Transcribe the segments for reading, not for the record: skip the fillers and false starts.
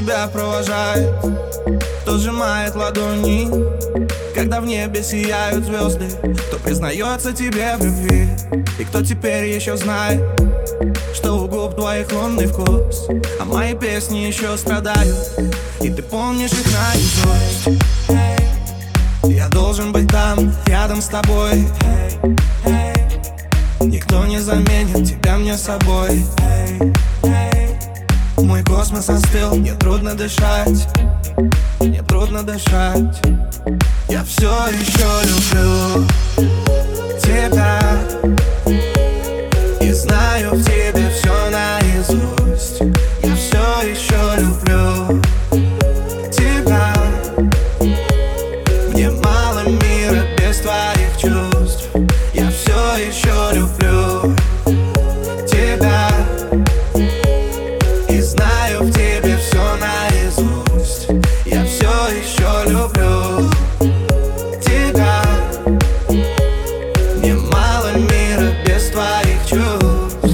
тебя провожает, кто сжимает ладони, когда в небе сияют звезды, кто признается тебе в любви, и кто теперь еще знает, что у губ твоих лунный вкус, а мои песни еще страдают, и ты помнишь их наизусть. Я должен быть там, рядом с тобой. Никто не заменит тебя мне собой. Мой космос остыл, мне трудно дышать, мне трудно дышать. Я все еще люблю тебя и знаю в тебе все наизусть. Я все еще люблю тебя. Мне мало мира без твоих чувств. Я все еще люблю тебя и знаю в тебе все наизусть. Я все еще люблю тебя. Мне мало мира без твоих чувств.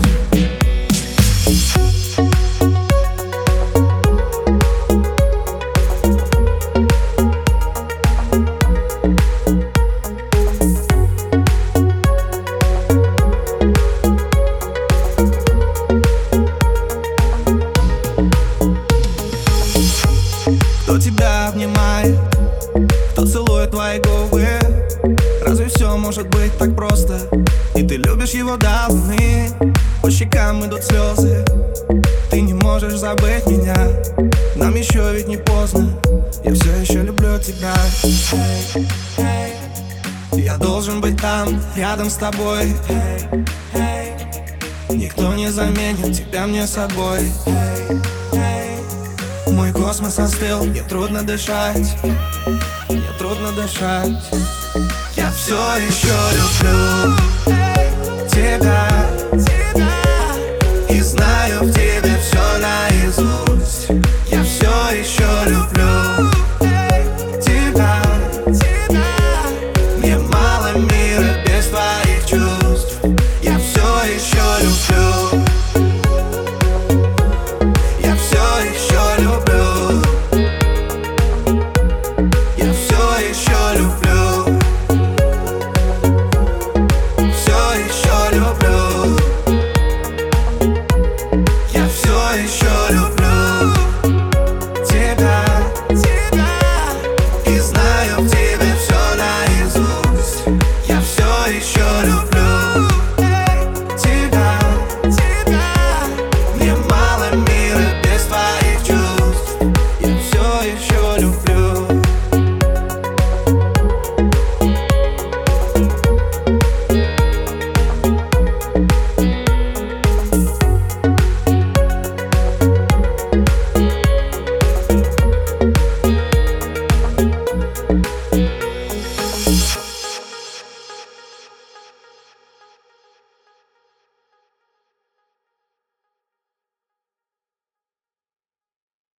Кто тебя обнимает, кто целует твои губы? Разве все может быть так просто? И ты любишь его до луны. По щекам идут слезы, ты не можешь забыть меня. Нам еще ведь не поздно, я все еще люблю тебя. Я должен быть там, рядом с тобой. Никто не заменит тебя мне собой. Мой космос остыл, мне трудно дышать, мне трудно дышать. Я все еще люблю тебя и знаю в тебе все наизусть. Я все еще люблю тебя. Мне мало мира без твоих чувств. Я все еще люблю. Я все еще люблю. Я все еще люблю. Все еще люблю. Я все еще люблю тебя и знаю в тебе все наизусть. Я все еще люблю.